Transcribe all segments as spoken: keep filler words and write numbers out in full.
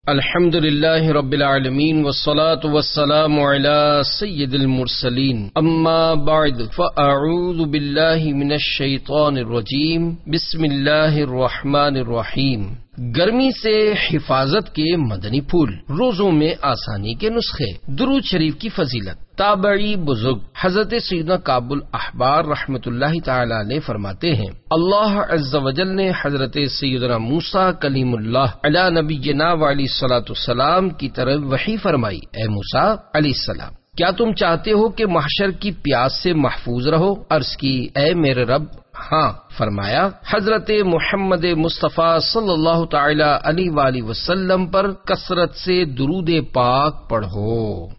الحمد للہ رب العالمین والصلاة والسلام علی سید المرسلین اما بعد فاعوذ باللہ من الشیطان الرجیم بسم اللہ الرحمن الرحیم۔ گرمی سے حفاظت کے مدنی پھول، روزوں میں آسانی کے نسخے، درود شریف کی فضیلت۔ تابعی بزرگ حضرت سیدنا کعب الاحبار رحمۃ اللہ تعالی علیہ فرماتے ہیں، اللہ عز و جل نے حضرت سیدنا موسیٰ کلیم اللہ علی نبینا وعلیہ الصلوۃ والسلام کی طرف وحی فرمائی، اے موسیٰ علیہ السلام، کیا تم چاہتے ہو کہ محشر کی پیاس سے محفوظ رہو؟ عرض کی، اے میرے رب ہاں۔ فرمایا، حضرت محمد مصطفیٰ صلی اللہ تعالی علیہ وآلہ وسلم پر کثرت سے درود پاک پڑھو۔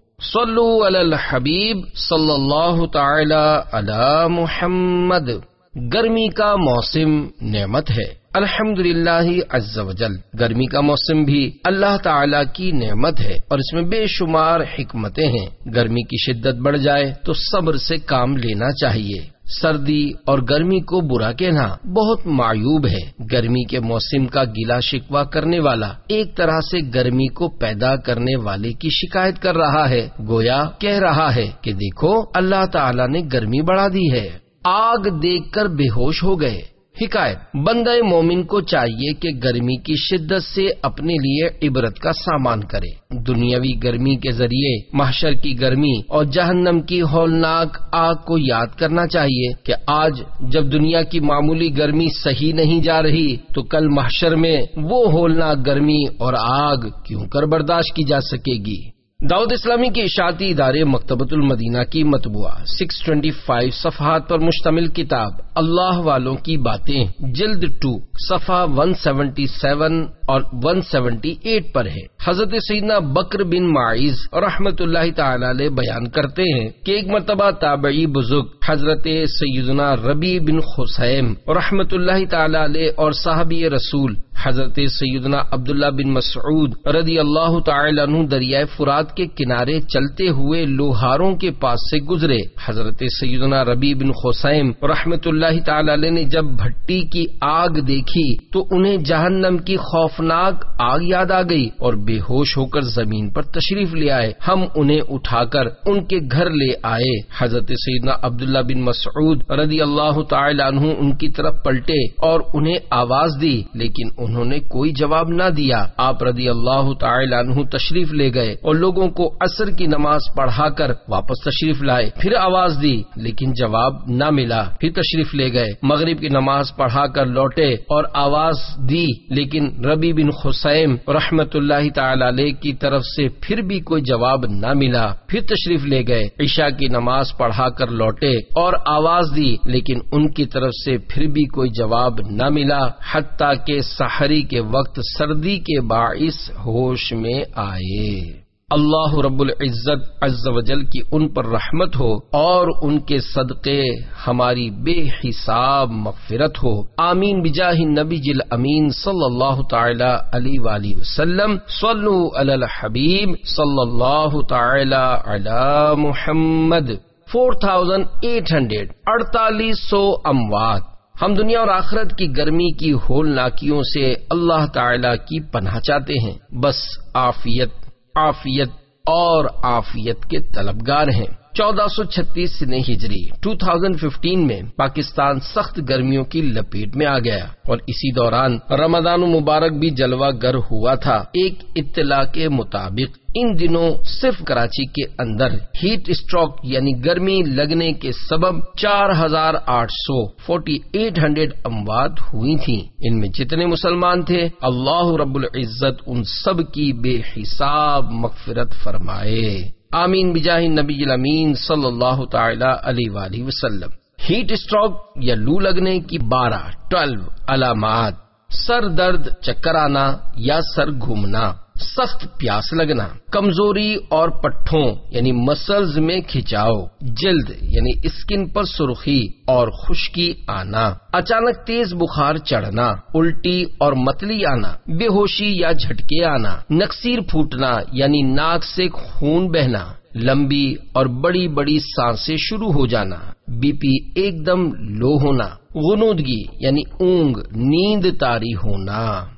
صلو علی الحبیب صلی اللہ تعالی علی محمد۔ گرمی کا موسم نعمت ہے، الحمدللہ عز و جل۔ گرمی کا موسم بھی اللہ تعالی کی نعمت ہے اور اس میں بے شمار حکمتیں ہیں۔ گرمی کی شدت بڑھ جائے تو صبر سے کام لینا چاہیے۔ سردی اور گرمی کو برا کہنا بہت معیوب ہے۔ گرمی کے موسم کا گلا شکوہ کرنے والا ایک طرح سے گرمی کو پیدا کرنے والے کی شکایت کر رہا ہے، گویا کہہ رہا ہے کہ دیکھو اللہ تعالی نے گرمی بڑھا دی ہے۔ آگ دیکھ کر بے ہوش ہو گئے۔ حکایت، بندہ مومن کو چاہیے کہ گرمی کی شدت سے اپنے لیے عبرت کا سامان کرے۔ دنیاوی گرمی کے ذریعے محشر کی گرمی اور جہنم کی ہولناک آگ کو یاد کرنا چاہیے کہ آج جب دنیا کی معمولی گرمی سہی نہیں جا رہی تو کل محشر میں وہ ہولناک گرمی اور آگ کیوں کر برداشت کی جا سکے گی۔ دعوت اسلامی کے اشاعتی ادارے مکتبۃ المدینہ کی مطبوعہ سکس ٹوینٹی فائیو صفحات پر مشتمل کتاب اللہ والوں کی باتیں جلد ٹو صفحہ ون سیونٹی سیون اور ون سیونٹی ایٹ پر ہے۔ حضرت سیدنا بکر بن معیز رحمت اللہ تعالی علیہ بیان کرتے ہیں کہ ایک مرتبہ تابعی بزرگ حضرت سیدنا ربیع بن خثیم رحمت اللہ تعالی علیہ اور صحابی رسول حضرت سیدنا عبداللہ بن مسعود رضی اللہ تعالی عنہ دریائے فرات کے کنارے چلتے ہوئے لوہاروں کے پاس سے گزرے۔ حضرت سیدنا ربیع بن خثیم رحمت اللہ تعالی علیہ نے جب بھٹی کی آگ دیکھی تو انہیں جہنم کی خوفناک آگ یاد آ گئی اور بے ہوش ہو کر زمین پر تشریف لے آئے۔ ہم انہیں اٹھا کر ان کے گھر لے آئے۔ حضرت سیدنا عبداللہ بن مسعود رضی اللہ تعالی عنہ ان کی طرف پلٹے اور انہیں آواز دی، لیکن انہوں نے کوئی جواب نہ دیا۔ آپ رضی اللہ تعالی عنہ تشریف لے گئے اور لوگوں کو عصر کی نماز پڑھا کر واپس تشریف لائے۔ پھر آواز دی لیکن جواب نہ ملا، پھر تشریف لے گئے۔ مغرب کی نماز پڑھا کر لوٹے اور آواز دی لیکن ربیع بن خثیم رحمت اللہ تعالی علیہ کی طرف سے پھر بھی کوئی جواب نہ ملا، پھر تشریف لے گئے۔ عشاء کی نماز پڑھا کر لوٹے اور آواز دی لیکن ان کی طرف سے پھر بھی کوئی جواب نہ ملا، حتیٰ کہ سحری کے وقت سردی کے باعث ہوش میں آئے۔ اللہ رب العزت عز و جل کی ان پر رحمت ہو اور ان کے صدقے ہماری بے حساب مغفرت ہو، آمین بجاہ النبی الامین صلی اللہ تعالی علیہ وآلہ وسلم۔ صلو علی الحبیب صلی اللہ تعالی علی محمد۔ فور تھاؤزینڈ ایٹ ہنڈریڈ اڑتالیس سو اموات۔ ہم دنیا اور آخرت کی گرمی کی ہولناکیوں سے اللہ تعالی کی پناہ چاہتے ہیں، بس عافیت عافیت اور عافیت کے طلبگار ہیں۔ چودہ سو چھتیس سنے ہجری دو ہزار پندرہ میں پاکستان سخت گرمیوں کی لپیٹ میں آ گیا اور اسی دوران رمضان مبارک بھی جلوہ گر ہوا تھا۔ ایک اطلاع کے مطابق ان دنوں صرف کراچی کے اندر ہیٹ اسٹروک یعنی گرمی لگنے کے سبب چار ہزار آٹھ سو فورٹی ایٹ ہنڈریڈ اموات ہوئی تھیں۔ ان میں جتنے مسلمان تھے اللہ رب العزت ان سب کی بے حساب مغفرت فرمائے، آمین بجاہ نبی الامین صلی اللہ تعالی علیہ وآلہ وسلم۔ ہیٹ اسٹروک یا لو لگنے کی بارہ ٹویلو علامات: سر درد، چکر آنا یا سر گھومنا، سخت پیاس لگنا، کمزوری اور پٹھوں یعنی مسلز میں کھچاؤ، جلد یعنی اسکن پر سرخی اور خشکی آنا، اچانک تیز بخار چڑھنا، الٹی اور متلی آنا، بے ہوشی یا جھٹکے آنا، نکسیر پھوٹنا یعنی ناک سے خون بہنا، لمبی اور بڑی بڑی سانسیں شروع ہو جانا، بی پی ایک دم لو ہونا، غنودگی یعنی اونگ نیند طاری ہونا۔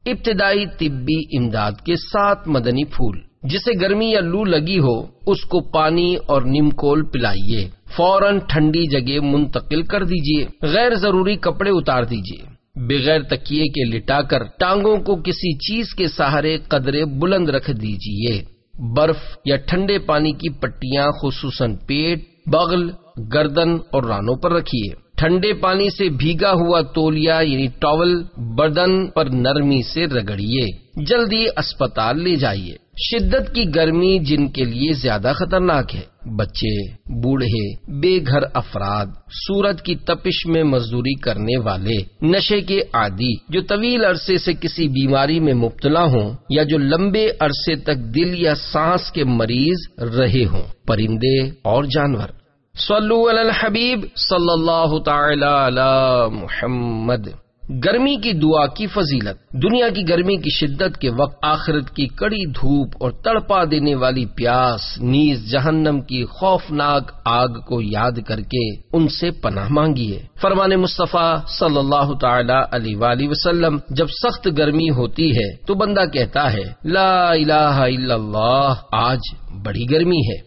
ابتدائی طبی امداد کے سات مدنی پھول۔ جسے گرمی یا لو لگی ہو اس کو پانی اور نیم کول پلائیے، فوراً ٹھنڈی جگہ منتقل کر دیجیے، غیر ضروری کپڑے اتار دیجیے، بغیر تکیے کے لٹا کر ٹانگوں کو کسی چیز کے سہارے قدرے بلند رکھ دیجیے۔ برف یا ٹھنڈے پانی کی پٹیاں خصوصاً پیٹ، بغل، گردن اور رانوں پر رکھیے۔ ٹھنڈے پانی سے بھیگا ہوا تولیہ یعنی ٹاول بدن پر نرمی سے رگڑیے، جلدی اسپتال لے جائیے۔ شدت کی گرمی جن کے لیے زیادہ خطرناک ہے، بچے، بوڑھے، بے گھر افراد، سورج کی تپش میں مزدوری کرنے والے، نشے کے عادی، جو طویل عرصے سے کسی بیماری میں مبتلا ہوں یا جو لمبے عرصے تک دل یا سانس کے مریض رہے ہوں، پرندے اور جانور۔ صلو علی الحبیب صلی اللہ تعالی علی محمد۔ گرمی کی دعا کی فضیلت۔ دنیا کی گرمی کی شدت کے وقت آخرت کی کڑی دھوپ اور تڑپا دینے والی پیاس نیز جہنم کی خوفناک آگ کو یاد کر کے ان سے پناہ مانگیے۔ فرمان مصطفیٰ صلی اللہ تعالی علیہ وآلہ وسلم، جب سخت گرمی ہوتی ہے تو بندہ کہتا ہے لا الہ الا اللہ، آج بڑی گرمی ہے،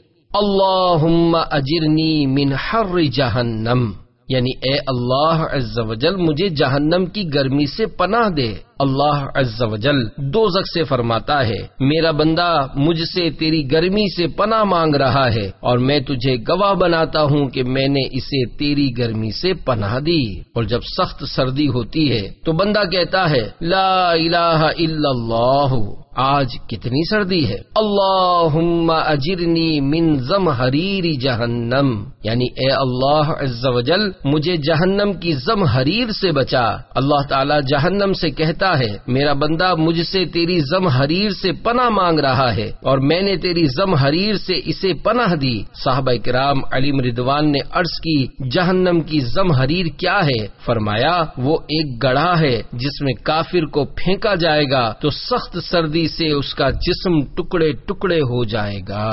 اللہم اجرنی من حر جہنم، یعنی اے اللہ عز و جل مجھے جہنم کی گرمی سے پناہ دے۔ اللہ عز و جل دوزخ سے فرماتا ہے میرا بندہ مجھ سے تیری گرمی سے پناہ مانگ رہا ہے اور میں تجھے گواہ بناتا ہوں کہ میں نے اسے تیری گرمی سے پناہ دی۔ اور جب سخت سردی ہوتی ہے تو بندہ کہتا ہے لا الہ الا اللہ، آج کتنی سردی ہے، اللہم اجرنی من زمہریر جہنم، یعنی اے اللہ عز و جل مجھے جہنم کی زمہریر سے بچا۔ اللہ تعالی جہنم سے کہتا ہے میرا بندہ مجھ سے تیری زمہریر سے پناہ مانگ رہا ہے اور میں نے تیری زمہریر سے اسے پناہ دی۔ صحابہ کرام علیہم رضوان نے عرض کی جہنم کی زمہریر کیا ہے؟ فرمایا وہ ایک گڑھا ہے جس میں کافر کو پھینکا جائے گا تو سخت سردی سے اس کا جسم ٹکڑے ٹکڑے ہو جائے گا۔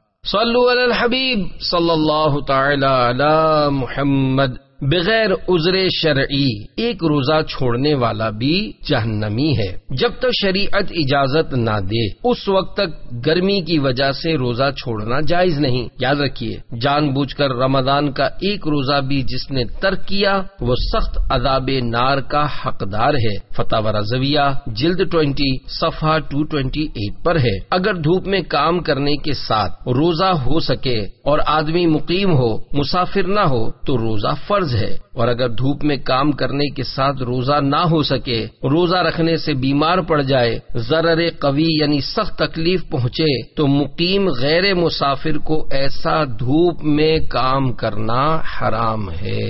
صلو علی الحبیب صلی اللہ تعالی علی محمد۔ بغیر عذر شرعی ایک روزہ چھوڑنے والا بھی جہنمی ہے۔ جب تک شریعت اجازت نہ دے اس وقت تک گرمی کی وجہ سے روزہ چھوڑنا جائز نہیں۔ یاد رکھیے جان بوجھ کر رمضان کا ایک روزہ بھی جس نے ترک کیا وہ سخت عذاب نار کا حقدار ہے۔ فتاوی رضویہ جلد بیس صفحہ دو سو اٹھائیس پر ہے۔ اگر دھوپ میں کام کرنے کے ساتھ روزہ ہو سکے اور آدمی مقیم ہو، مسافر نہ ہو تو روزہ فرض ہے، اور اگر دھوپ میں کام کرنے کے ساتھ روزہ نہ ہو سکے، روزہ رکھنے سے بیمار پڑ جائے، ضرر قوی یعنی سخت تکلیف پہنچے تو مقیم غیر مسافر کو ایسا دھوپ میں کام کرنا حرام ہے۔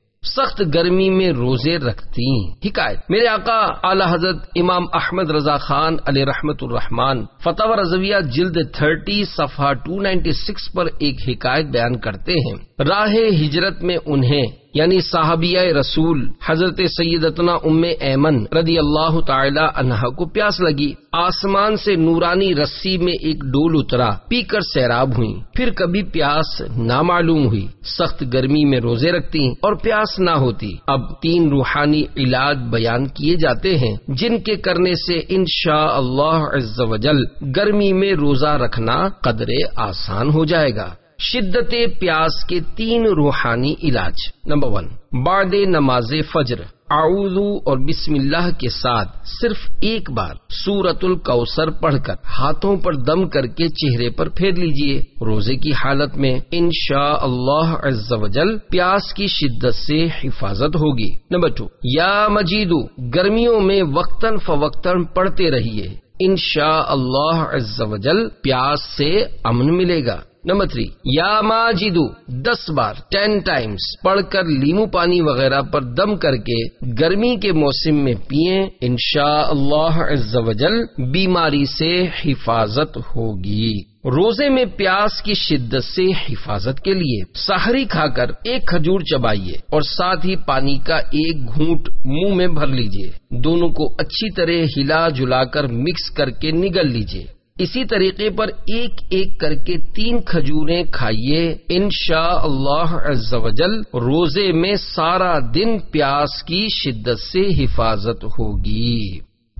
سخت گرمی میں روزے رکھتی حکایت۔ میرے آقا اعلی حضرت امام احمد رضا خان علیہ رحمت الرحمان فتاوی رضویہ جلد تیس صفحہ دو سو چھیانوے پر ایک حکایت بیان کرتے ہیں۔ راہ ہجرت میں انہیں یعنی صحابیہ رسول حضرت سیدتنا ام ایمن رضی اللہ تعالی عنہا کو پیاس لگی۔ آسمان سے نورانی رسی میں ایک ڈول اترا، پی کر سیراب ہوئی، پھر کبھی پیاس نہ معلوم ہوئی۔ سخت گرمی میں روزے رکھتی اور پیاس نہ ہوتی۔ اب تین روحانی علاج بیان کیے جاتے ہیں جن کے کرنے سے انشاء اللہ عز و جل گرمی میں روزہ رکھنا قدرے آسان ہو جائے گا۔ شدت پیاس کے تین روحانی علاج۔ نمبر ون، بعد نماز فجر اعوذ اور بسم اللہ کے ساتھ صرف ایک بار سورۃ الکوثر پڑھ کر ہاتھوں پر دم کر کے چہرے پر پھیر لیجئے۔ روزے کی حالت میں انشاء اللہ عز و جل پیاس کی شدت سے حفاظت ہوگی۔ نمبر ٹو، یا مجیدو گرمیوں میں وقتاً فوقتاً پڑھتے رہیے، انشاء اللہ عز و جل پیاس سے امن ملے گا۔ نمبر تھری، یا ماجدو دس بار ٹین ٹائمز پڑھ کر لیمو پانی وغیرہ پر دم کر کے گرمی کے موسم میں پئیں، انشاء اللہ عز و جل بیماری سے حفاظت ہوگی۔ روزے میں پیاس کی شدت سے حفاظت کے لیے سحری کھا کر ایک کھجور چبائیے اور ساتھ ہی پانی کا ایک گھونٹ منہ میں بھر لیجیے۔ دونوں کو اچھی طرح ہلا جلا کر مکس کر کے نگل لیجیے۔ اسی طریقے پر ایک ایک کر کے تین کھجوریں کھائیے، انشاء اللہ عز و جل روزے میں سارا دن پیاس کی شدت سے حفاظت ہوگی۔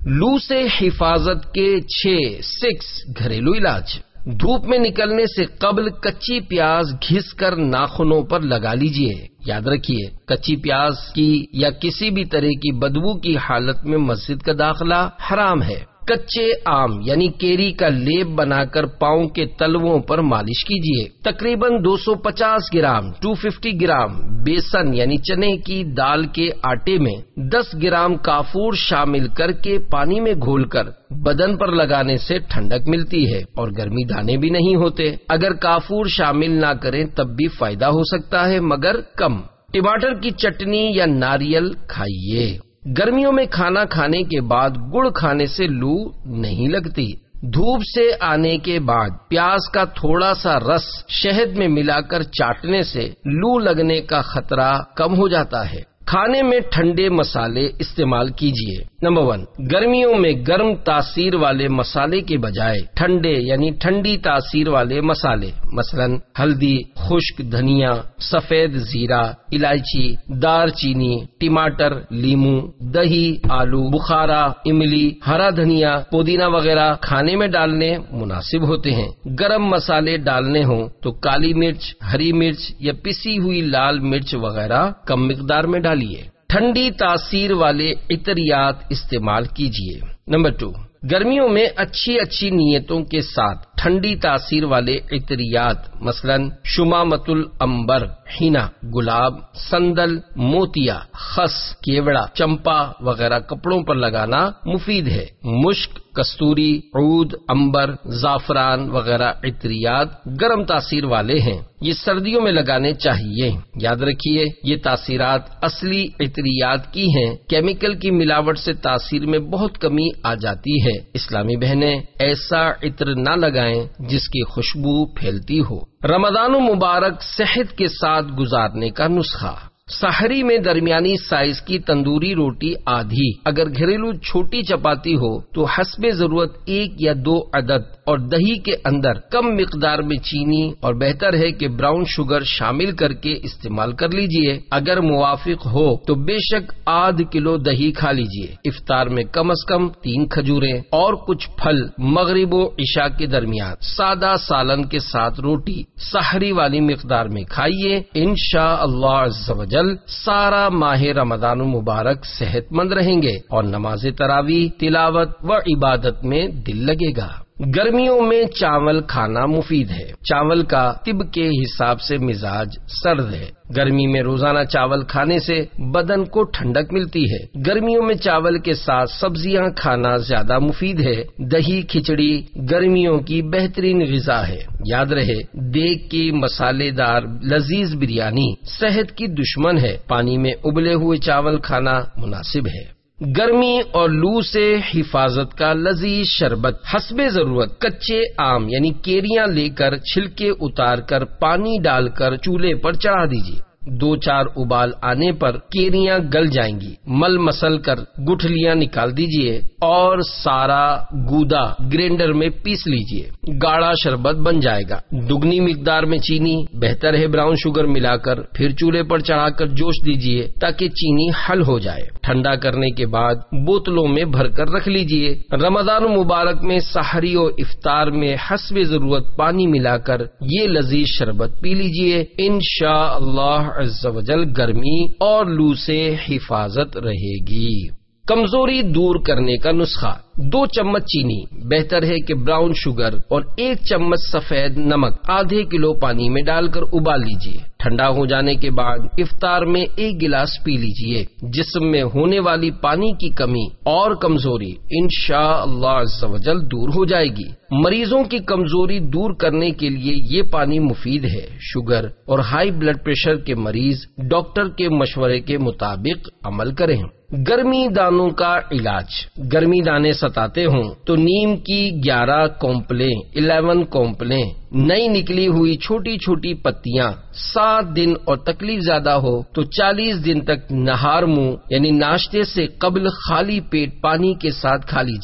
لو سے حفاظت کے چھ سکس گھریلو علاج۔ دھوپ میں نکلنے سے قبل کچی پیاز گھس کر ناخنوں پر لگا لیجئے۔ یاد رکھیے، کچی پیاز کی یا کسی بھی طرح کی بدبو کی حالت میں مسجد کا داخلہ حرام ہے۔ کچے آم یعنی کیری کا لیپ بنا کر پاؤں کے تلووں پر مالش کیجیے۔ تقریباً دو سو پچاس گرام دو سو پچاس گرام بیسن یعنی چنے کی دال کے آٹے میں دس گرام کافور شامل کر کے پانی میں گھول کر بدن پر لگانے سے ٹھنڈک ملتی ہے اور گرمی دانے بھی نہیں ہوتے۔ اگر کافور شامل نہ کریں تب بھی فائدہ ہو سکتا ہے مگر کم۔ ٹماٹر کی چٹنی یا ناریل کھائیے۔ گرمیوں میں کھانا کھانے کے بعد گڑ کھانے سے لو نہیں لگتی۔ دھوپ سے آنے کے بعد پیاز کا تھوڑا سا رس شہد میں ملا کر چاٹنے سے لو لگنے کا خطرہ کم ہو جاتا ہے۔ کھانے میں ٹھنڈے مسالے استعمال کیجیے۔ نمبر ون، گرمیوں میں گرم تاثیر والے مسالے کے بجائے ٹھنڈے یعنی ٹھنڈی تاثیر والے مسالے مثلا ہلدی، خشک دھنیا، سفید زیرہ، الائچی، دار چینی، ٹماٹر، لیمو، دہی، آلو بخارا، املی، ہرا دھنیا، پودینہ وغیرہ کھانے میں ڈالنے مناسب ہوتے ہیں۔ گرم مسالے ڈالنے ہوں تو کالی مرچ، ہری مرچ یا پسی ہوئی لال مرچ وغیرہ کم مقدار میں ڈالیے۔ ٹھنڈی تاثیر والے عطریات استعمال کیجیے۔ نمبر ٹو، گرمیوں میں اچھی اچھی نیتوں کے ساتھ ٹھنڈی تاثیر والے عطریات مثلا شمامت العنبر، ہینا، گلاب، سندل، موتیا، خس، کیوڑا، چمپا وغیرہ کپڑوں پر لگانا مفید ہے۔ مشک، کستوری، عود، عنبر، زعفران وغیرہ عطریات گرم تاثیر والے ہیں، یہ سردیوں میں لگانے چاہیے۔ یاد رکھیے یہ تاثیرات اصلی عطریات کی ہیں، کیمیکل کی ملاوٹ سے تاثیر میں بہت کمی آ جاتی ہے۔ اسلامی بہنیں ایسا عطر نہ لگائیں جس کی خوشبو پھیلتی ہو۔ رمضان مبارک صحت کے ساتھ گزارنے کا نسخہ۔ سحری میں درمیانی سائز کی تندوری روٹی آدھی، اگر گھریلو چھوٹی چپاتی ہو تو حسب ضرورت ایک یا دو عدد اور دہی کے اندر کم مقدار میں چینی اور بہتر ہے کہ براؤن شوگر شامل کر کے استعمال کر لیجئے۔ اگر موافق ہو تو بے شک آدھ کلو دہی کھا لیجئے۔ افطار میں کم از کم تین کھجوریں اور کچھ پھل مغرب و عشاء کے درمیان سادہ سالن کے ساتھ روٹی سحری والی مقدار میں کھائیے۔ انشاءاللہ عز و جل سارا ماہ رمضان مبارک صحت مند رہیں گے اور نماز تراویح، تلاوت و عبادت میں دل لگے گا۔ گرمیوں میں چاول کھانا مفید ہے۔ چاول کا طب کے حساب سے مزاج سرد ہے۔ گرمی میں روزانہ چاول کھانے سے بدن کو ٹھنڈک ملتی ہے۔ گرمیوں میں چاول کے ساتھ سبزیاں کھانا زیادہ مفید ہے۔ دہی، کھچڑی گرمیوں کی بہترین غذا ہے۔ یاد رہے، دیگ کی مسالے دار لذیذ بریانی صحت کی دشمن ہے۔ پانی میں ابلے ہوئے چاول کھانا مناسب ہے۔ گرمی اور لو سے حفاظت کا لذیذ شربت حسب ضرورت کچے آم یعنی کیریاں لے کر چھلکے اتار کر پانی ڈال کر چولہے پر چڑھا دیجیے۔ دو چار ابال آنے پر کیریاں گل جائیں گی، مل مسل کر گٹھلیاں نکال دیجیے اور سارا گودا گرینڈر میں پیس لیجیے۔ گاڑھا شربت بن جائے گا۔ دگنی مقدار میں چینی، بہتر ہے براؤن شوگر ملا کر پھر چولہے پر چڑھا کر جوش دیجیے تاکہ چینی حل ہو جائے۔ ٹھنڈا کرنے کے بعد بوتلوں میں بھر کر رکھ لیجیے۔ رمضان مبارک میں سحری و افطار میں حسب ضرورت پانی ملا کر یہ لذیذ شربت پی لیجیے۔ انشاءاللہ عز و جل گرمی اور لو سے حفاظت رہے گی۔ کمزوری دور کرنے کا نسخہ۔ دو چمچ چینی، بہتر ہے کہ براؤن شوگر اور ایک چمچ سفید نمک آدھے کلو پانی میں ڈال کر ابال لیجیے۔ ٹھنڈا ہو جانے کے بعد افطار میں ایک گلاس پی لیجیے۔ جسم میں ہونے والی پانی کی کمی اور کمزوری انشاءاللہ عز و جل دور ہو جائے گی۔ مریضوں کی کمزوری دور کرنے کے لیے یہ پانی مفید ہے۔ شوگر اور ہائی بلڈ پریشر کے مریض ڈاکٹر کے مشورے کے مطابق عمل کریں۔ گرمی دانوں کا علاج۔ گرمی دانے ستاتے ہوں تو نیم کی گیارہ کونپلیں الیون کونپلیں نئی نکلی ہوئی چھوٹی چھوٹی پتیاں سات دن اور تکلیف زیادہ ہو تو چالیس دن تک نہار منہ یعنی ناشتے سے قبل خالی پیٹ پانی کے ساتھ کھا لیجیے۔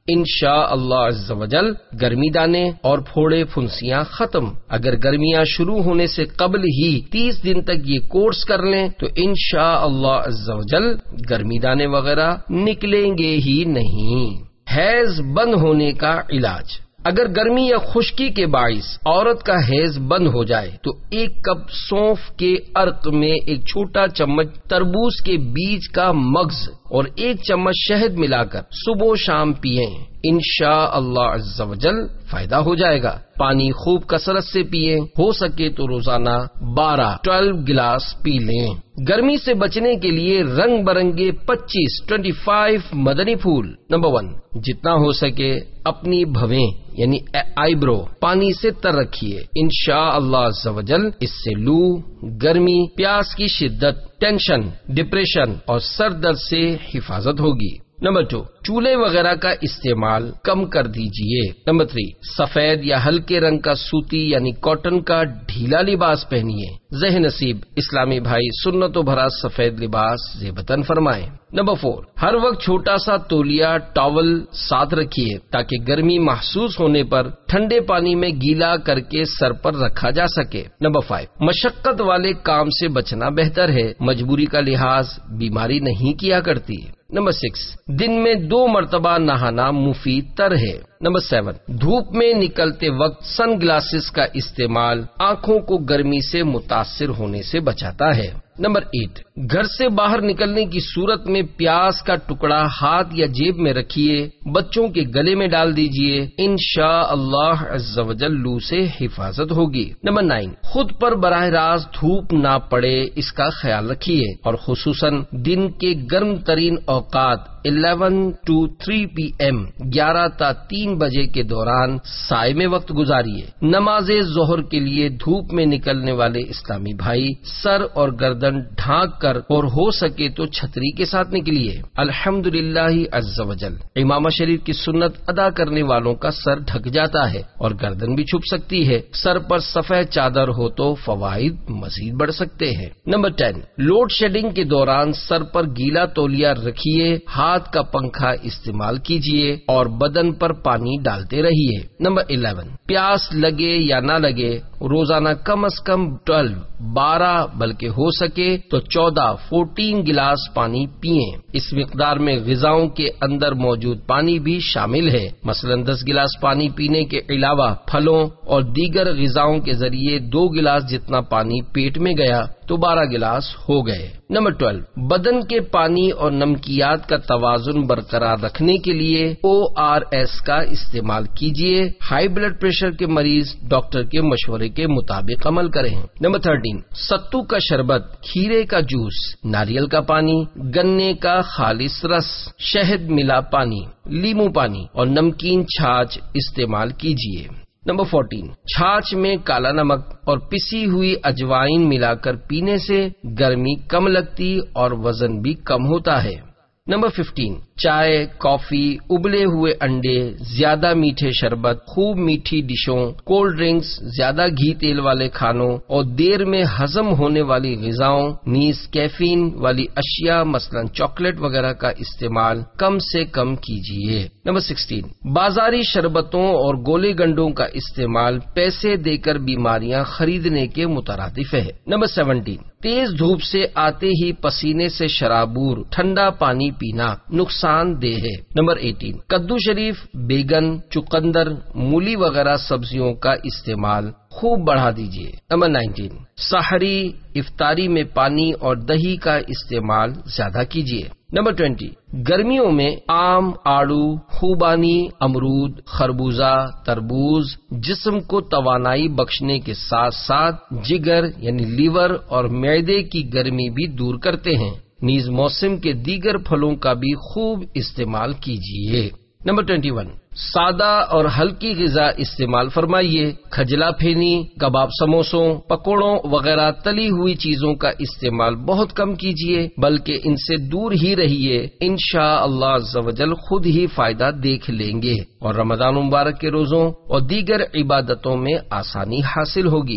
انشاء اللہ عز و جل گرمی دانے اور پھوڑے پھنسیاں ختم۔ اگر گرمیاں شروع ہونے سے قبل ہی تیس دن تک یہ کورس کر لیں تو انشاء اللہ عز و جل گرمی دانے وغیرہ نکلیں گے ہی نہیں۔ حیض بند ہونے کا علاج۔ اگر گرمی یا خشکی کے باعث عورت کا حیض بند ہو جائے تو ایک کپ سونف کے عرق میں ایک چھوٹا چمچ تربوز کے بیج کا مغز اور ایک چمچ شہد ملا کر صبح و شام پئیں، انشاء اللہ عز و جل فائدہ ہو جائے گا۔ پانی خوب کثرت سے پئیں، ہو سکے تو روزانہ بارہ ٹویلو گلاس پی لیں۔ گرمی سے بچنے کے لیے رنگ برنگے پچیس ٹوینٹی فائیو مدنی پھول۔ نمبر ون، جتنا ہو سکے اپنی بھویں یعنی آئی برو پانی سے تر رکھیے، انشاء اللہ عز و جل اس سے لو، گرمی، پیاس کی شدت، ٹینشن، ڈپریشن اور سر درد سے حفاظت ہوگی۔ نمبر ٹو، چولہے وغیرہ کا استعمال کم کر دیجئے۔ نمبر تھری، سفید یا ہلکے رنگ کا سوتی یعنی کاٹن کا ڈھیلا لباس پہنیے۔ ذہن نصیب اسلامی بھائی سنتوں بھرا سفید لباس زیبتن فرمائیں۔ نمبر فور، ہر وقت چھوٹا سا تولیہ ٹاول ساتھ رکھیے تاکہ گرمی محسوس ہونے پر ٹھنڈے پانی میں گیلا کر کے سر پر رکھا جا سکے۔ نمبر فائیو، مشقت والے کام سے بچنا بہتر ہے، مجبوری کا لحاظ بیماری نہیں کیا کرتی۔ نمبر سکس، دن میں دو مرتبہ نہانا مفید تر ہے۔ نمبر سیون، دھوپ میں نکلتے وقت سن گلاسز کا استعمال آنکھوں کو گرمی سے متاثر ہونے سے بچاتا ہے۔ نمبر ایٹ، گھر سے باہر نکلنے کی صورت میں پیاز کا ٹکڑا ہاتھ یا جیب میں رکھیے، بچوں کے گلے میں ڈال دیجئے، انشاء اللہ عز و جل لو سے حفاظت ہوگی۔ نمبر نائن، خود پر براہ راست دھوپ نہ پڑے اس کا خیال رکھیے اور خصوصاً دن کے گرم ترین اوقات eleven to three P M گیارہ تا تین بجے کے دوران سائے میں وقت گزاریے۔ نماز ظہر کے لیے دھوپ میں نکلنے والے اسلامی بھائی سر اور گردن ڈھانک کر اور ہو سکے تو چھتری کے ساتھ نکلیے۔ الحمدللہ عز و جل امامہ شریف کی سنت ادا کرنے والوں کا سر ڈھک جاتا ہے اور گردن بھی چھپ سکتی ہے۔ سر پر سفید چادر ہو تو فوائد مزید بڑھ سکتے ہیں۔ نمبر ٹین، لوڈ شیڈنگ کے دوران سر پر گیلا تولیہ رکھیے، ہاتھ کا پنکھا استعمال کیجیے اور بدن پر پانی ڈالتے رہیے۔ نمبر الیون، پیاس لگے یا نہ لگے روزانہ کم از کم ٹویلو بارہ بلکہ ہو سکے تو چودہ فورٹین گلاس پانی پئیں۔ اس مقدار میں غذاؤں کے اندر موجود پانی بھی شامل ہے، مثلا دس گلاس پانی پینے کے علاوہ پھلوں اور دیگر غذاؤں کے ذریعے دو گلاس جتنا پانی پیٹ میں گیا تو بارہ گلاس ہو گئے۔ نمبر ٹویلو، بدن کے پانی اور نمکیات کا توازن برقرار رکھنے کے لیے او آر ایس کا استعمال کیجیے۔ ہائی بلڈ پریشر کے مریض ڈاکٹر کے مشورے کے مطابق عمل کریں۔ نمبر تھرٹین، ستو کا شربت، کھیرے کا جوس، ناریل کا پانی، گنے کا خالص رس، شہد ملا پانی، لیمو پانی اور نمکین چھاچھ استعمال کیجیے۔ نمبر فورٹین، چھاچھ میں کالا نمک اور پسی ہوئی اجوائن ملا کر پینے سے گرمی کم لگتی اور وزن بھی کم ہوتا ہے۔ نمبر ففٹین، چائے، کافی، ابلے ہوئے انڈے، زیادہ میٹھے شربت، خوب میٹھی ڈشوں، کولڈ ڈرنکس، زیادہ گھی تیل والے کھانوں اور دیر میں ہضم ہونے والی غذاؤں نیز کیفین والی اشیاء مثلا چاکلیٹ وغیرہ کا استعمال کم سے کم کیجیے۔ نمبر سکسٹین، بازاری شربتوں اور گولے گنڈوں کا استعمال پیسے دے کر بیماریاں خریدنے کے مترادف ہے۔ نمبر سیونٹین، تیز دھوپ سے آتے ہی پسینے سے شرابور ٹھنڈا پانی پینا نقصان دہ ہے۔ نمبر ایٹین، کدو شریف، بیگن، چقندر، مولی وغیرہ سبزیوں کا استعمال خوب بڑھا دیجیے۔ نمبر نائنٹین، سحری افطاری میں پانی اور دہی کا استعمال زیادہ کیجیے۔ نمبر ٹوینٹی، گرمیوں میں آم، آڑو، خوبانی، امرود، خربوزہ، تربوز جسم کو توانائی بخشنے کے ساتھ ساتھ جگر یعنی لیور اور معدے کی گرمی بھی دور کرتے ہیں، نیز موسم کے دیگر پھلوں کا بھی خوب استعمال کیجیے۔ نمبر ٹوینٹی ون، سادہ اور ہلکی غذا استعمال فرمائیے۔ کھجلا پھینی، کباب، سموسوں، پکوڑوں وغیرہ تلی ہوئی چیزوں کا استعمال بہت کم کیجیے بلکہ ان سے دور ہی رہیے، انشاء اللہ عز و جل خود ہی فائدہ دیکھ لیں گے اور رمضان مبارک کے روزوں اور دیگر عبادتوں میں آسانی حاصل ہوگی۔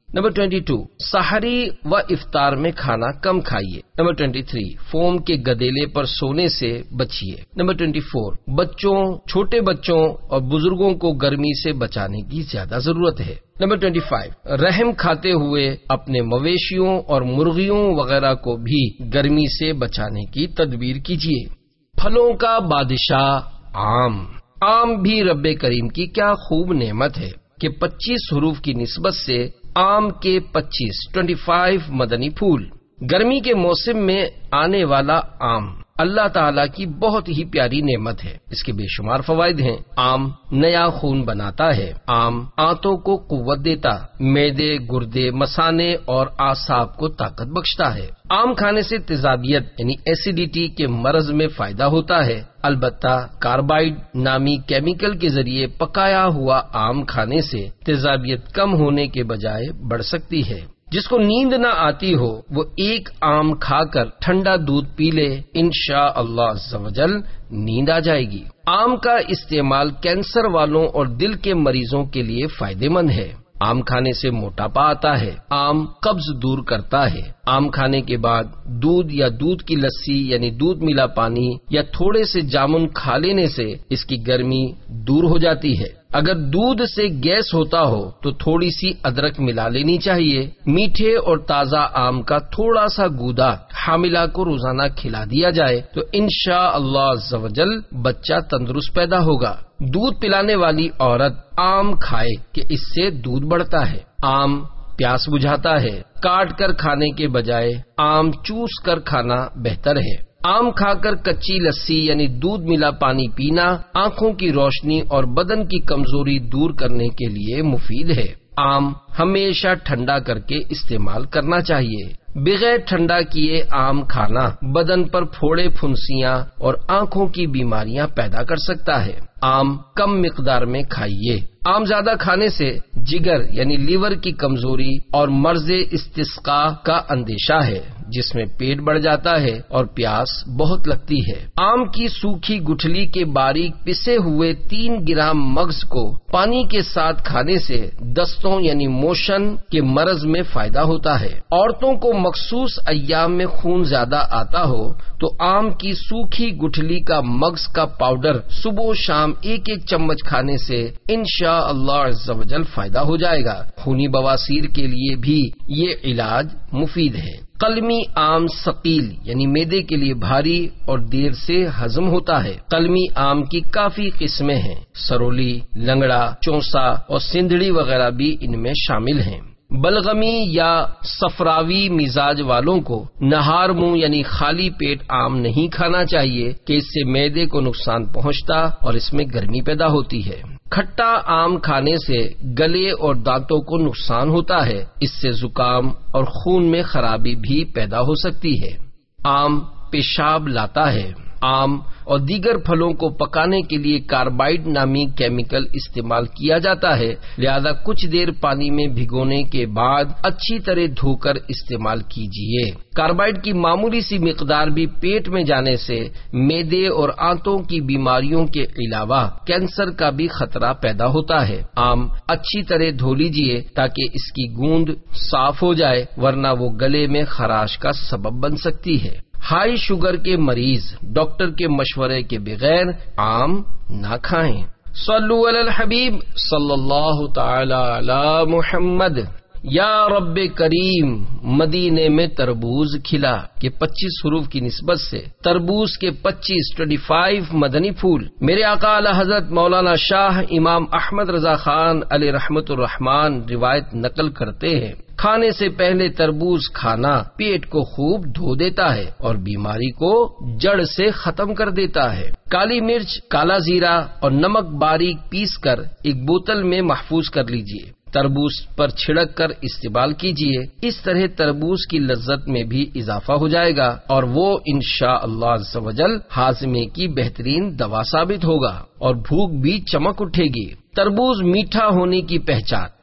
نمبر ٹوینٹی ٹو، سحری و افطار میں کھانا کم کھائیے۔ نمبر ٹوینٹی تھری، فوم کے گدیلے پر سونے سے بچیے۔ نمبر ٹوینٹی فور، بچوں، چھوٹے بچوں اور بزرگوں کو گرمی سے بچانے کی زیادہ ضرورت ہے۔ نمبر ٹوینٹی فائیو، رحم کھاتے ہوئے اپنے مویشیوں اور مرغیوں وغیرہ کو بھی گرمی سے بچانے کی تدبیر کیجیے۔ پھلوں کا بادشاہ آم۔ آم بھی رب کریم کی کیا خوب نعمت ہے کہ پچیس حروف کی نسبت سے آم کے پچیس ٹوینٹی فائیو مدنی پھول۔ گرمی کے موسم میں آنے والا آم اللہ تعالیٰ کی بہت ہی پیاری نعمت ہے۔ اس کے بے شمار فوائد ہیں۔ آم نیا خون بناتا ہے۔ آم آنتوں کو قوت دیتا، معدے، گردے، مثانے اور اعصاب کو طاقت بخشتا ہے۔ آم کھانے سے تیزابیت یعنی ایسیڈیٹی کے مرض میں فائدہ ہوتا ہے۔ البتہ کاربائڈ نامی کیمیکل کے ذریعے پکایا ہوا آم کھانے سے تیزابیت کم ہونے کے بجائے بڑھ سکتی ہے۔ جس کو نیند نہ آتی ہو وہ ایک آم کھا کر ٹھنڈا دودھ پی لے، انشاءاللہ عز و جل نیند آ جائے گی۔ آم کا استعمال کینسر والوں اور دل کے مریضوں کے لیے فائدہ مند ہے۔ آم کھانے سے موٹاپا آتا ہے۔ آم قبض دور کرتا ہے۔ آم کھانے کے بعد دودھ یا دودھ کی لسی یعنی دودھ ملا پانی یا تھوڑے سے جامن کھا لینے سے اس کی گرمی دور ہو جاتی ہے۔ اگر دودھ سے گیس ہوتا ہو تو تھوڑی سی ادرک ملا لینی چاہیے۔ میٹھے اور تازہ آم کا تھوڑا سا گودا حاملہ کو روزانہ کھلا دیا جائے تو انشاءاللہ عز و جل بچہ تندرست پیدا ہوگا۔ دودھ پلانے والی عورت آم کھائے کہ اس سے دودھ بڑھتا ہے۔ آم پیاس بجھاتا ہے۔ کاٹ کر کھانے کے بجائے آم چوس کر کھانا بہتر ہے۔ آم کھا کر کچی لسی یعنی دودھ ملا پانی پینا آنکھوں کی روشنی اور بدن کی کمزوری دور کرنے کے لیے مفید ہے۔ آم ہمیشہ ٹھنڈا کر کے استعمال کرنا چاہیے۔ بغیر ٹھنڈا کیے آم کھانا بدن پر پھوڑے، پھنسیاں اور آنکھوں کی بیماریاں پیدا کر سکتا ہے۔ آم کم مقدار میں کھائیے۔ آم زیادہ کھانے سے جگر یعنی لیور کی کمزوری اور مرض استسقاء کا اندیشہ ہے، جس میں پیٹ بڑھ جاتا ہے اور پیاس بہت لگتی ہے۔ آم کی سوکھی گٹھلی کے باریک پسے ہوئے تین گرام مغز کو پانی کے ساتھ کھانے سے دستوں یعنی موشن کے مرض میں فائدہ ہوتا ہے۔ عورتوں کو مخصوص ایام میں خون زیادہ آتا ہو تو آم کی سوکھی گٹھلی کا مغز کا پاؤڈر صبح و شام ایک ایک چمچ کھانے سے انشاءاللہ عز و جل فائدہ ہو جائے گا۔ خونی بواسیر کے لیے بھی یہ علاج مفید ہے۔ قلمی آم ثقیل یعنی معدے کے لیے بھاری اور دیر سے ہضم ہوتا ہے۔ قلمی آم کی کافی قسمیں ہیں۔ سرولی، لنگڑا، چونسا اور سندھڑی وغیرہ بھی ان میں شامل ہیں۔ بلغمی یا صفراوی مزاج والوں کو نہار منہ یعنی خالی پیٹ آم نہیں کھانا چاہیے کہ اس سے معدے کو نقصان پہنچتا اور اس میں گرمی پیدا ہوتی ہے۔ کھٹا آم کھانے سے گلے اور دانتوں کو نقصان ہوتا ہے۔ اس سے زکام اور خون میں خرابی بھی پیدا ہو سکتی ہے۔ آم پیشاب لاتا ہے۔ آم اور دیگر پھلوں کو پکانے کے لیے کاربائڈ نامی کیمیکل استعمال کیا جاتا ہے، لہذا کچھ دیر پانی میں بھگونے کے بعد اچھی طرح دھو کر استعمال کیجیے۔ کاربائڈ کی معمولی سی مقدار بھی پیٹ میں جانے سے معدے اور آنتوں کی بیماریوں کے علاوہ کینسر کا بھی خطرہ پیدا ہوتا ہے۔ آم اچھی طرح دھو لیجیے تاکہ اس کی گوند صاف ہو جائے، ورنہ وہ گلے میں خراش کا سبب بن سکتی ہے۔ ہائی شوگر کے مریض ڈاکٹر کے مشورے کے بغیر آم نہ کھائیں۔ صلو علی الحبیب صلی اللہ تعالی علی محمد۔ یا رب کریم مدینے میں تربوز کھلا کہ پچیس حروف کی نسبت سے تربوز کے پچیس ٹوئنٹی فائیو مدنی پھول میرے آقا اعلی حضرت مولانا شاہ امام احمد رضا خان علیہ رحمت الرحمان روایت نقل کرتے ہیں، کھانے سے پہلے تربوز کھانا پیٹ کو خوب دھو دیتا ہے اور بیماری کو جڑ سے ختم کر دیتا ہے۔ کالی مرچ، کالا زیرہ اور نمک باریک پیس کر ایک بوتل میں محفوظ کر لیجیے، تربوز پر چھڑک کر استعمال کیجیے۔ اس طرح تربوز کی لذت میں بھی اضافہ ہو جائے گا اور وہ انشاءاللہ عز و جل ہاضمے کی بہترین دوا ثابت ہوگا اور بھوک بھی چمک اٹھے گی۔ تربوز میٹھا ہونے کی پہچان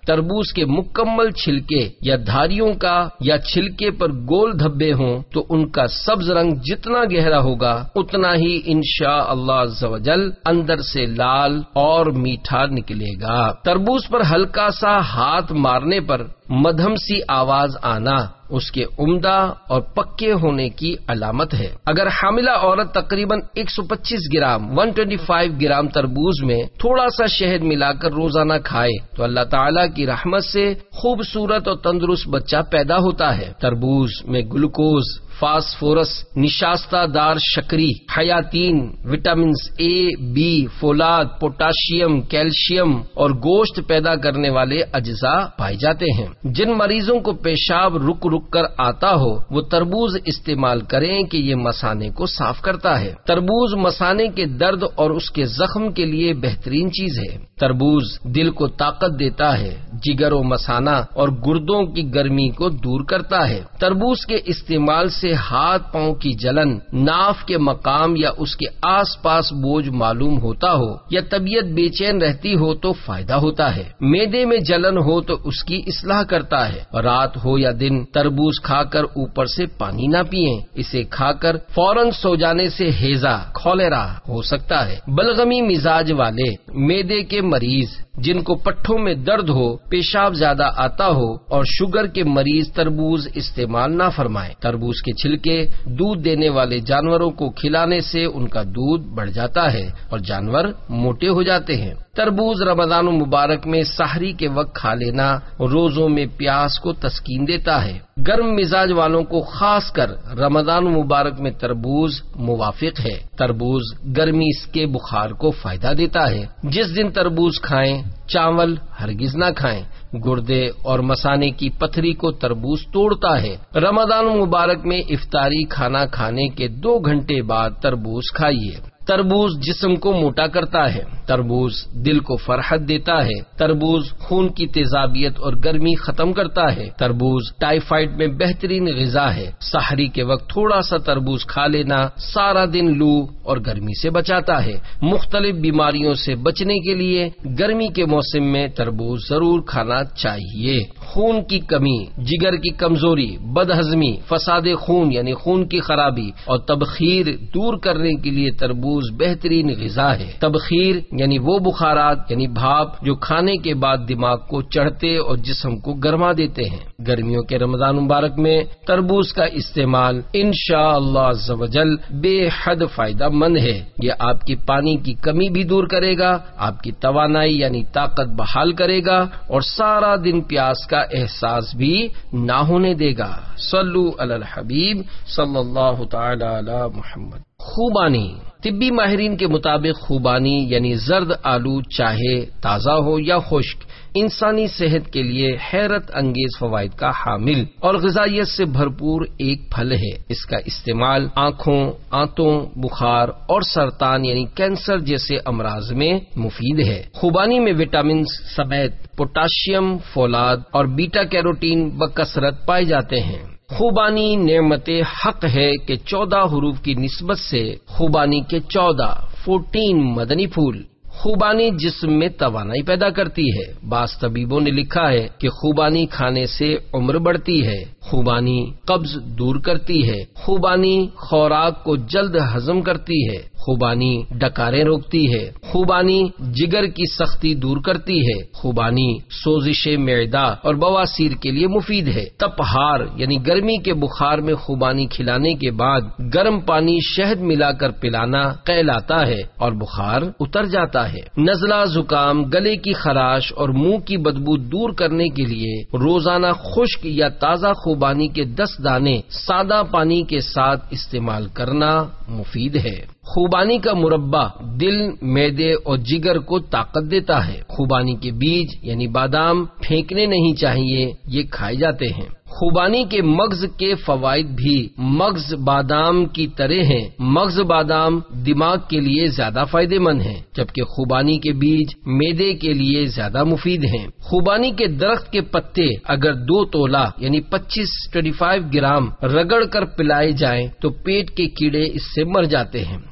تربوز کے مکمل چھلکے یا دھاریوں کا یا چھلکے پر گول دھبے ہوں تو ان کا سبز رنگ جتنا گہرا ہوگا اتنا ہی انشاء اللہ عز و جل اندر سے لال اور میٹھا نکلے گا۔ تربوز پر ہلکا سا ہاتھ مارنے پر مدھم سی آواز آنا اس کے عمدہ اور پکے ہونے کی علامت ہے۔ اگر حاملہ عورت تقریباً ایک سو پچیس گرام ایک سو پچیس گرام تربوز میں تھوڑا سا شہد ملا کر روزانہ کھائے تو اللہ تعالیٰ کی رحمت سے خوبصورت اور تندرست بچہ پیدا ہوتا ہے۔ تربوز میں گلوکوز، فاسفورس، نشاستہ دار شکری، حیاتین، وٹامنز اے، بی، فولاد، پوٹاشیم، کیلشیم اور گوشت پیدا کرنے والے اجزاء پائے جاتے ہیں۔ جن مریضوں کو پیشاب رک رک کر آتا ہو وہ تربوز استعمال کریں کہ یہ مثانے کو صاف کرتا ہے۔ تربوز مثانے کے درد اور اس کے زخم کے لیے بہترین چیز ہے۔ تربوز دل کو طاقت دیتا ہے، جگر و مثانہ اور گردوں کی گرمی کو دور کرتا ہے۔ تربوز کے استعمال سے ہاتھ پاؤں کی جلن، ناف کے مقام یا اس کے آس پاس بوجھ معلوم ہوتا ہو یا طبیعت بے چین رہتی ہو تو فائدہ ہوتا ہے۔ معدے میں جلن ہو تو اس کی اصلاح کرتا ہے۔ رات ہو یا دن تربوز کھا کر اوپر سے پانی نہ پئیں۔ اسے کھا کر فوراً سو جانے سے ہیضہ، کھولیرا ہو سکتا ہے۔ بلغمی مزاج والے، معدے کے مریض، جن کو پٹھوں میں درد ہو، پیشاب زیادہ آتا ہو اور شوگر کے مریض تربوز استعمال نہ فرمائیں۔ تربوز کے چھلکے دودھ دینے والے جانوروں کو کھلانے سے ان کا دودھ بڑھ جاتا ہے اور جانور موٹے ہو جاتے ہیں۔ تربوز رمضان المبارک میں سحری کے وقت کھا لینا روزوں میں پیاس کو تسکین دیتا ہے۔ گرم مزاج والوں کو خاص کر رمضان المبارک میں تربوز موافق ہے۔ تربوز گرمی کے بخار کو فائدہ دیتا ہے۔ جس دن تربوز کھائیں چاول ہرگز نہ کھائیں۔ گردے اور مثانے کی پتھری کو تربوز توڑتا ہے۔ رمضان المبارک میں افطاری کھانا کھانے کے دو گھنٹے بعد تربوز کھائیے۔ تربوز جسم کو موٹا کرتا ہے۔ تربوز دل کو فرحت دیتا ہے۔ تربوز خون کی تیزابیت اور گرمی ختم کرتا ہے۔ تربوز ٹائیفائڈ میں بہترین غذا ہے۔ سحری کے وقت تھوڑا سا تربوز کھا لینا سارا دن لو اور گرمی سے بچاتا ہے۔ مختلف بیماریوں سے بچنے کے لیے گرمی کے موسم میں تربوز ضرور کھانا چاہیے۔ خون کی کمی، جگر کی کمزوری، بدہضمی، فساد خون یعنی خون کی خرابی اور تبخیر دور کرنے کے لیے تربوز بہترین غذا ہے۔ تبخیر یعنی وہ بخارات یعنی بھاپ جو کھانے کے بعد دماغ کو چڑھتے اور جسم کو گرما دیتے ہیں۔ گرمیوں کے رمضان مبارک میں تربوز کا استعمال انشاءاللہ عز و جل بے حد فائدہ مند ہے۔ یہ آپ کی پانی کی کمی بھی دور کرے گا، آپ کی توانائی یعنی طاقت بحال کرے گا اور سارا دن پیاس کا احساس بھی نہ ہونے دے گا۔ صلو علی الحبیب صلی اللہ تعالی علی محمد۔ خوبانی، طبی ماہرین کے مطابق خوبانی یعنی زرد آلو چاہے تازہ ہو یا خشک انسانی صحت کے لیے حیرت انگیز فوائد کا حامل اور غذائیت سے بھرپور ایک پھل ہے۔ اس کا استعمال آنکھوں، آنتوں، بخار اور سرطان یعنی کینسر جیسے امراض میں مفید ہے۔ خوبانی میں وٹامنز سمیت پوٹاشیم، فولاد اور بیٹا کیروٹین بکثرت پائے جاتے ہیں۔ خوبانی نعمت حق ہے کہ چودہ حروف کی نسبت سے خوبانی کے چودہ فورٹین مدنی پھول۔ خوبانی جسم میں توانائی پیدا کرتی ہے۔ بعض طبیبوں نے لکھا ہے کہ خوبانی کھانے سے عمر بڑھتی ہے۔ خوبانی قبض دور کرتی ہے۔ خوبانی خوراک کو جلد ہضم کرتی ہے۔ خوبانی ڈکاریں روکتی ہے۔ خوبانی جگر کی سختی دور کرتی ہے۔ خوبانی سوزش معدہ اور بواسیر کے لیے مفید ہے۔ تپہار یعنی گرمی کے بخار میں خوبانی کھلانے کے بعد گرم پانی شہد ملا کر پلانا کہلاتا ہے اور بخار اتر جاتا ہے۔ نزلہ، زکام، گلے کی خراش اور منہ کی بدبو دور کرنے کے لیے روزانہ خشک یا تازہ خوبانی کے دس دانے سادہ پانی کے ساتھ استعمال کرنا مفید ہے۔ خوبانی کا مربع دل، معدے اور جگر کو طاقت دیتا ہے۔ خوبانی کے بیج یعنی بادام پھینکنے نہیں چاہیے، یہ کھائے جاتے ہیں۔ خوبانی کے مغز کے فوائد بھی مغز بادام کی طرح ہیں۔ مغز بادام دماغ کے لیے زیادہ فائدہ مند ہیں جبکہ خوبانی کے بیج معدے کے لیے زیادہ مفید ہیں۔ خوبانی کے درخت کے پتے اگر دو تولا یعنی پچیس پچیس گرام رگڑ کر پلائے جائیں تو پیٹ کے کیڑے اس سے مر جاتے ہیں۔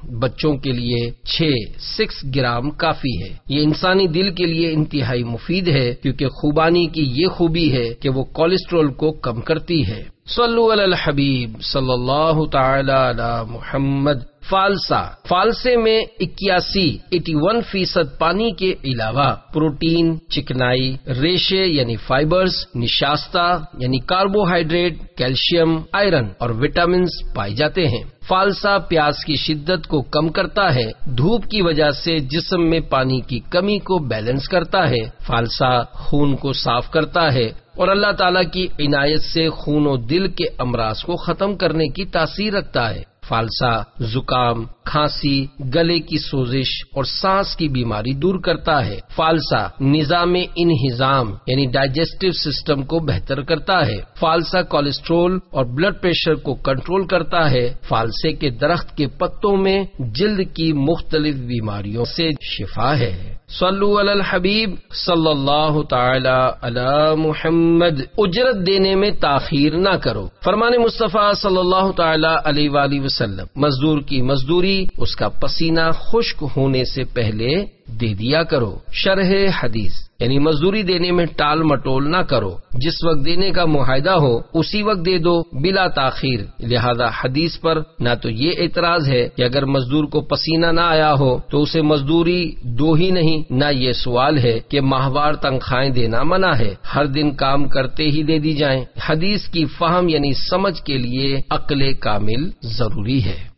بچوں کے لیے چھ سکس گرام کافی ہے۔ یہ انسانی دل کے لیے انتہائی مفید ہے کیونکہ خوبانی کی یہ خوبی ہے کہ وہ کولیسٹرول کو کم کرتی ہے۔ صلو علی الحبیب صلی اللہ تعالی علی محمد۔ فالسا، فالسے میں اکیاسی ایٹی ون فیصد پانی کے علاوہ پروٹین، چکنائی، ریشے یعنی فائبرز، نشاستہ یعنی کاربوہائیڈریٹ، کیلشیم، آئرن اور وٹامنز پائے جاتے ہیں۔ فالسا پیاس کی شدت کو کم کرتا ہے، دھوپ کی وجہ سے جسم میں پانی کی کمی کو بیلنس کرتا ہے۔ فالسا خون کو صاف کرتا ہے اور اللہ تعالیٰ کی عنایت سے خون و دل کے امراض کو ختم کرنے کی تاثیر رکھتا ہے۔ فالسا زکام، کھانسی، گلے کی سوزش اور سانس کی بیماری دور کرتا ہے۔ فالسا نظام انہضام یعنی ڈائجسٹو سسٹم کو بہتر کرتا ہے۔ فالسا کولیسٹرول اور بلڈ پریشر کو کنٹرول کرتا ہے۔ فالسے کے درخت کے پتوں میں جلد کی مختلف بیماریوں سے شفا ہے۔ صلو علی الحبیب صلی اللہ تعالی علی محمد۔ اجرت دینے میں تاخیر نہ کرو۔ فرمان مصطفیٰ صلی اللہ تعالی علیہ وآلہ وسلم، مزدور کی مزدوری اس کا پسینہ خشک ہونے سے پہلے دے دیا کرو۔ شرح حدیث یعنی مزدوری دینے میں ٹال مٹول نہ کرو، جس وقت دینے کا معاہدہ ہو اسی وقت دے دو بلا تاخیر۔ لہذا حدیث پر نہ تو یہ اعتراض ہے کہ اگر مزدور کو پسینہ نہ آیا ہو تو اسے مزدوری دو ہی نہیں، نہ یہ سوال ہے کہ ماہوار تنخواہیں دینا منع ہے، ہر دن کام کرتے ہی دے دی جائیں۔ حدیث کی فہم یعنی سمجھ کے لیے عقل کامل ضروری ہے۔